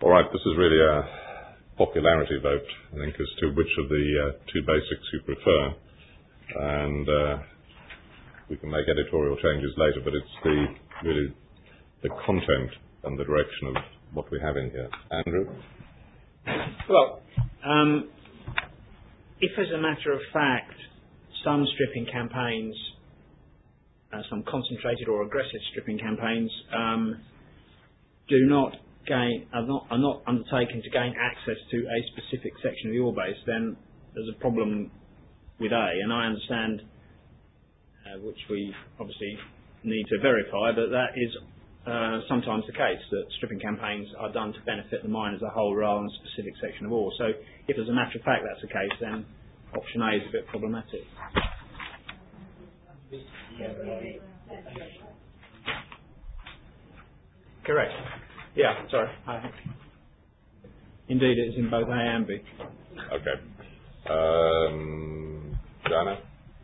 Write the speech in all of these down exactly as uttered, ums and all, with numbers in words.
All right, this is really a popularity vote, I think, as to which of the uh, two basics you prefer. And uh, we can make editorial changes later, but it's the really the content and the direction of what we have in here. Andrew? Well, um, if as a matter of fact, some stripping campaigns, uh, some concentrated or aggressive stripping campaigns, um, do not gain, are not, are not undertaken to gain access to a specific section of the ore base, then there's a problem with A. And I understand, uh, which we obviously need to verify, that that is uh, sometimes the case, that stripping campaigns are done to benefit the mine as a whole rather than a specific section of ore. So if as a matter of fact that's the case, then option A is a bit problematic. Correct. Yeah, sorry. I, indeed, it is in both A and B. Okay. Um, Jana?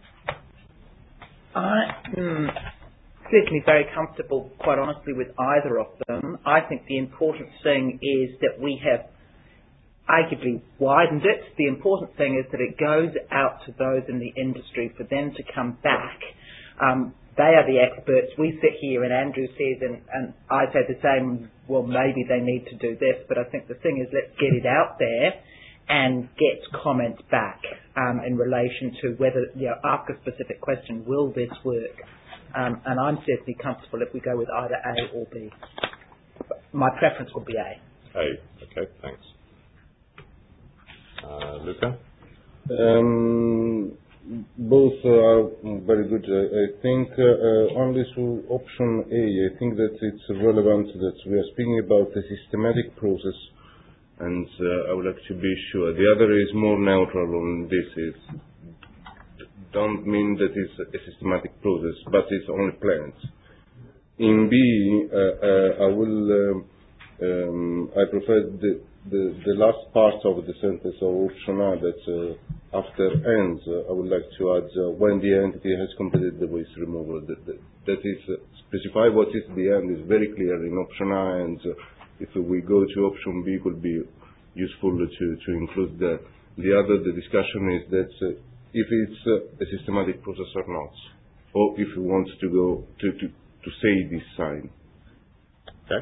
I'm certainly very comfortable, quite honestly, with either of them. I think the important thing is that we have arguably widened it. The important thing is that it goes out to those in the industry for them to come back. Um, They are the experts. We sit here and Andrew says, and, and I say the same, well, maybe they need to do this, but I think the thing is let's get it out there and get comments back um, in relation to whether, you know, ask a specific question, will this work? Um, and I'm certainly comfortable if we go with either A or B. My preference would be A. A, okay, thanks. Uh, Luca? Um, Both are very good. I think uh, uh, only to option A, I think that it's relevant that we are speaking about a systematic process, and uh, I would like to be sure. The other is more neutral on this. It don't mean that it's a systematic process, but it's only planned. In B, uh, uh, I will. Uh, um, I prefer the, the the last part of the sentence of option A that. Uh, After ends, uh, I would like to add uh, when the entity has completed the waste removal. That, that, that is uh, specify what is the end is very clear in option A, and uh, if we go to option B, it could be useful to, to include that. The other, the discussion is that uh, if it's uh, a systematic process or not, or if we want to go to, to, to say this sign. Okay.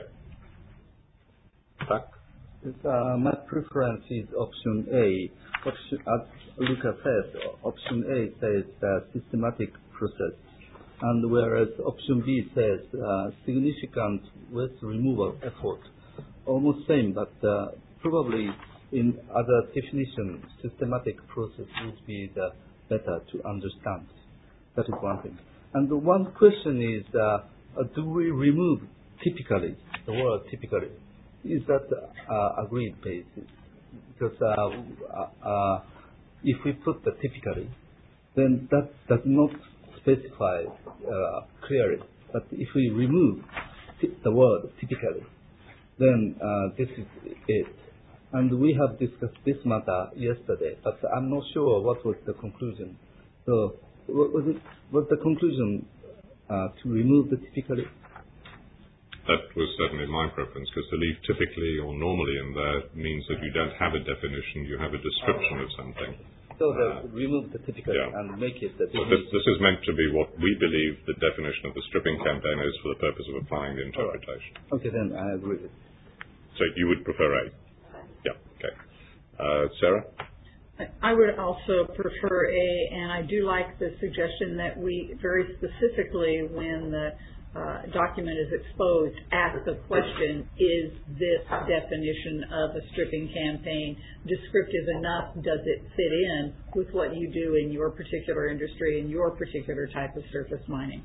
Back. Uh, my preference is option A. Option, as Luca said, option A says uh, systematic process, and whereas option B says uh, significant waste removal effort. Almost same, but uh, probably in other definition, systematic process would be the better to understand. That is one thing. And the one question is, uh, uh, do we remove typically, the word typically? Is that uh, agreed basis? Because uh, uh, if we put the typically, then that does not specify uh, clearly. But if we remove the word typically, then uh, this is it. And we have discussed this matter yesterday, but I'm not sure what was the conclusion. So what was it? Was the conclusion uh, to remove the typically? That was certainly my preference, because to leave typically or normally in there means that you don't have a definition, you have a description of something. So the, uh, remove the typically yeah. and make it the so this, this is meant to be what we believe the definition of the stripping campaign is for the purpose of applying the interpretation. Right. Okay, then I agree. So you would prefer A? Yeah, okay. Uh, Sarah? I would also prefer A, and I do like the suggestion that we very specifically, when the Uh, document is exposed, ask the question, is this definition of a stripping campaign descriptive enough? Does it fit in with what you do in your particular industry and your particular type of surface mining?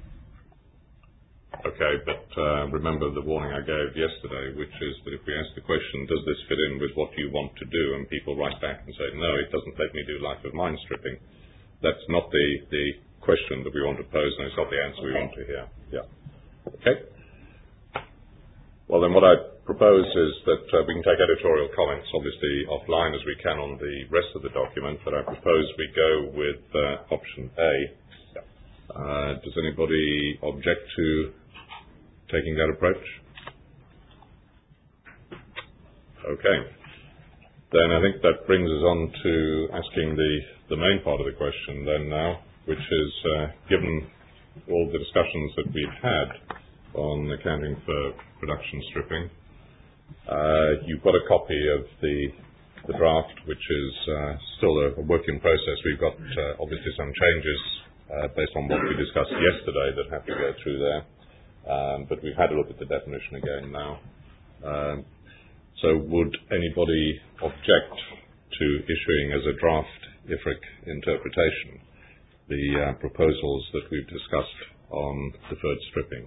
Okay, but uh, remember the warning I gave yesterday, which is that if we ask the question, does this fit in with what you want to do, and people write back and say, no, it doesn't let me do life of mine stripping, that's not the, the question that we want to pose, and it's not the answer okay. we want to hear. Yeah. Okay. Well, then what I propose is that uh, we can take editorial comments, obviously offline as we can on the rest of the document, but I propose we go with uh, option A. Uh, does anybody object to taking that approach? Okay. Then I think that brings us on to asking the, the main part of the question then now, which is, uh, given all the discussions that we've had on accounting for production stripping, uh, you've got a copy of the, the draft, which is uh, still a, a work in process. We've got uh, obviously some changes uh, based on what we discussed yesterday that have to go through there, um, but we've had a look at the definition again now. Um, So would anybody object to issuing as a draft I F R I C interpretation the uh, proposals that we've discussed on deferred stripping?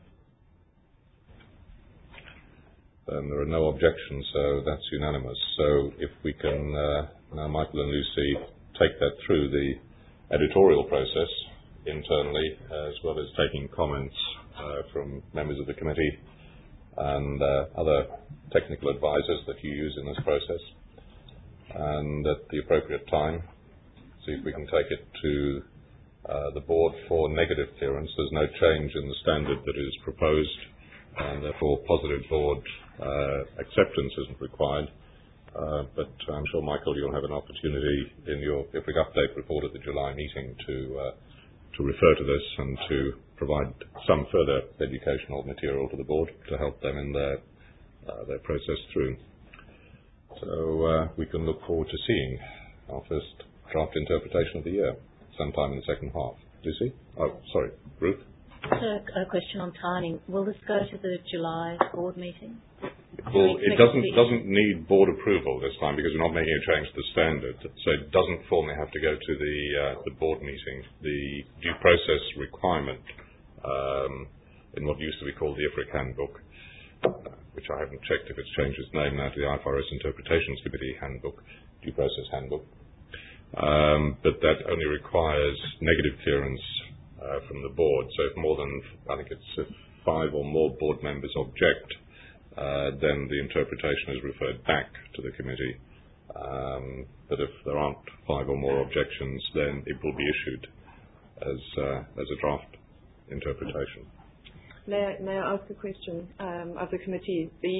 Then there are no objections, so that's unanimous. So if we can, uh, now Michael and Lucy, take that through the editorial process internally, as well as taking comments uh, from members of the committee and uh, other technical advisors that you use in this process, and at the appropriate time, see if we can take it to uh, the board for negative clearance. There's no change in the standard that is proposed, and therefore positive board uh, acceptance isn't required. Uh, but I'm sure, Michael, you'll have an opportunity in your I F R I C update report at the July meeting to uh, to refer to this and to provide some further educational material to the board to help them in their uh, their process through. So uh, we can look forward to seeing our first draft interpretation of the year sometime in the second half. Lucy? Oh, sorry, Ruth? A, a question on timing. Will this go to the July board meeting? Well, it doesn't doesn't need board approval this time because we're not making a change to the standard, so it doesn't formally have to go to the uh, the board meeting. The due process requirement um, in what used to be called the I F R I C handbook, uh, which I haven't checked if it's changed its name now to the I F R S Interpretations Committee handbook, due process handbook, um, but that only requires negative clearance uh, from the board. So if more than, I think it's if five or more board members object, Uh, then the interpretation is referred back to the committee. Um, but if there aren't five or more objections, then it will be issued as uh, as a draft interpretation. May I, may I ask a question um, of the committee? The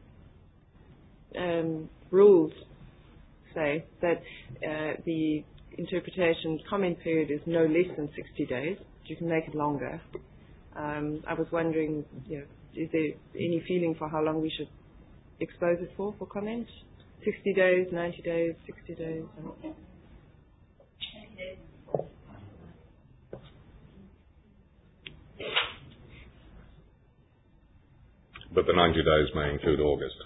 um, rules say that uh, the interpretation comment period is no less than sixty days. You can make it longer. Um, I was wondering, you know, is there any feeling for how long we should expose it for, for comment? sixty days, ninety days, sixty days? But the ninety days may include August.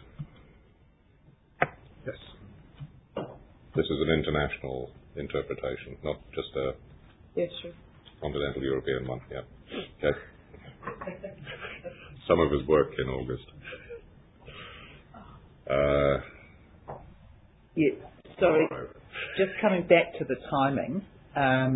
Yes. This is an international interpretation, not just a Yes, sure. continental European one. Yeah. Okay. Some of us work in August. Uh, yeah, sorry, just coming back to the timing, um,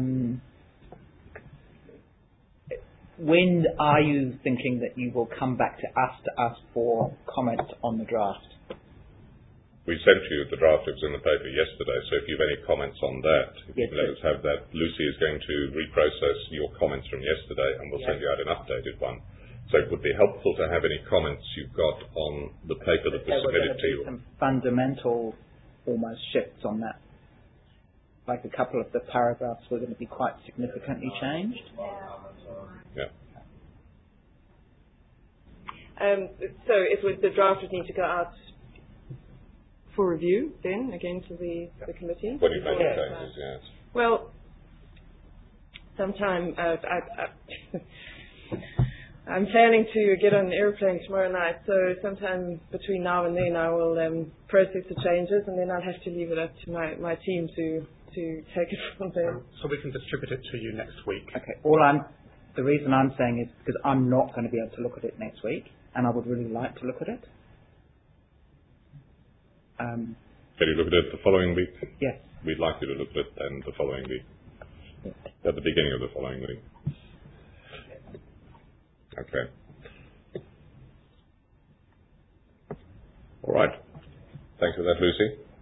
when are you thinking that you will come back to us to ask for comment on the draft? We sent you the draft. It was in the paper yesterday, so if you have any comments on that, if yes, you can let us have that. Lucy is going to reprocess your comments from yesterday, and we'll yes. send you out an updated one. So it would be helpful to have any comments you've got on the paper that was submitted to you. Some fundamental, almost shifts on that. Like a couple of the paragraphs were going to be quite significantly changed. Yeah. Um, so it would, the draft would need to go out for review then, again, to the, yeah. the committee? When you make the changes, yes. Well, sometime, uh, I, I I'm planning to get on an airplane tomorrow night, so sometime between now and then I will um, process the changes, and then I'll have to leave it up to my, my team to, to take it from there. So we can distribute it to you next week. Okay. All I'm, the reason I'm saying is because I'm not going to be able to look at it next week, and I would really like to look at it. Um, Can you look at it the following week? Yes. We'd like you to look at it then the following week, yes. At the beginning of the following week. Okay. All right. Thanks for that, Lucy.